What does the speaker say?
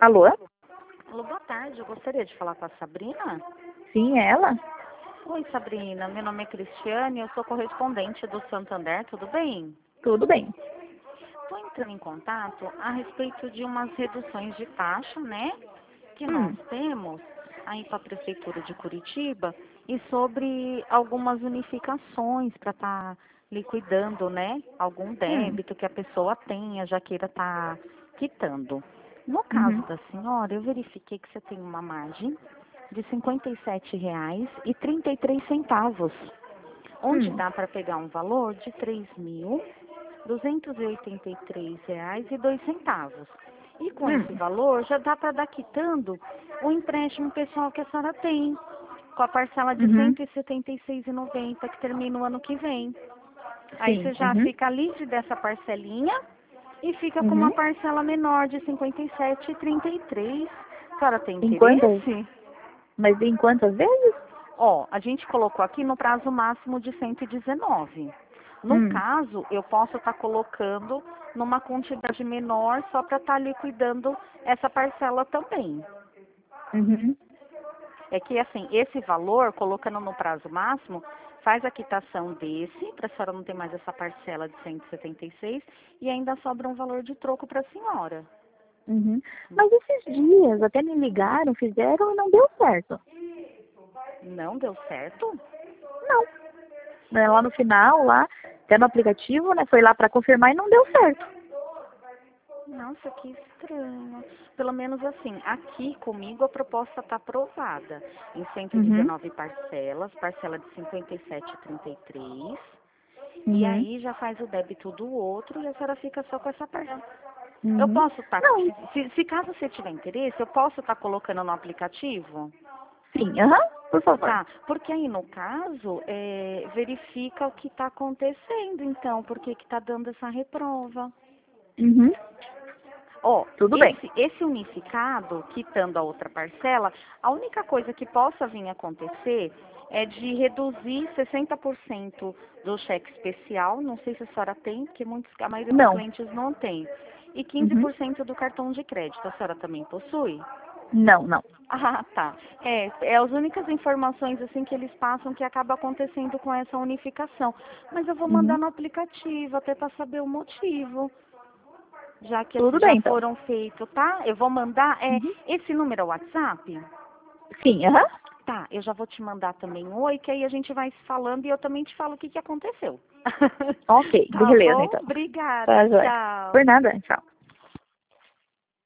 Alô? Alô, boa tarde. Eu gostaria de falar com a Sabrina. Sim, é ela? Oi, Sabrina. Meu nome é Cristiane. Eu sou correspondente do Santander. Tudo bem? Tudo bem. Estou entrando em contato a respeito de umas reduções de taxa, né? Que nós Hum, temos aí para a Prefeitura de Curitiba e sobre algumas unificações para estar liquidando, né? Algum hum, débito que a pessoa tenha, já queira estar quitando. No caso uhum, da senhora, eu verifiquei que você tem uma margem de R$ 57,33, onde hum, dá para pegar um valor de R$ 3.283,02. E com esse hum, valor já dá para dar quitando o empréstimo pessoal que a senhora tem, com a parcela de R$ uhum, 176,90 que termina o ano que vem. Aí sim, você já uhum, fica livre dessa parcelinha e fica com uma uhum. parcela menor de R$ 57,33. A senhora tem Em quantas? interesse? Mas em quantas vezes? Ó, a gente colocou aqui no prazo máximo de 119. No Hum, caso, eu posso estar colocando numa quantidade menor só para estar liquidando essa parcela também. uhum, É que assim, esse valor, colocando no prazo máximo, faz a quitação desse, para a senhora não ter mais essa parcela de 176, e ainda sobra um valor de troco para a senhora. uhum. Mas esses dias até me ligaram, fizeram e não deu certo. Não deu certo? Não. Né, lá no final, lá, até no aplicativo, né? Foi lá para confirmar e não deu certo. Nossa, que estranho. Pelo menos assim, aqui comigo a proposta está aprovada em Uhum, 119 parcelas, parcela de 57,33. E uhum, aí já faz o débito do outro e a senhora fica só com essa parcela. Eu uhum. posso estar, Não, se caso você tiver interesse, eu posso estar colocando no aplicativo? sim, aham, por favor. Tá, porque aí no caso, verifica o que está acontecendo, então, por que está dando essa reprova. Uhum, Ó, tudo bem. esse unificado, quitando a outra parcela, a única coisa que possa vir a acontecer é de reduzir 60% do cheque especial, não sei se a senhora tem, porque a maioria dos Não. clientes não tem, e Uhum. 15% do cartão de crédito, a senhora também possui? Não, não. Ah, tá. É as únicas informações assim que eles passam que acaba acontecendo com essa unificação. Mas eu vou mandar Uhum. no aplicativo até para saber o motivo, já que Tudo já bem, então. foram feitos, tá? Eu vou mandar, Uhum. esse número é o WhatsApp? Sim, aham. Tá, eu já vou te mandar também um oi, que aí a gente vai se falando e eu também te falo o que aconteceu. Ok, Tá beleza, bom? então. Obrigada, Tá, joia. tchau. Por nada, tchau.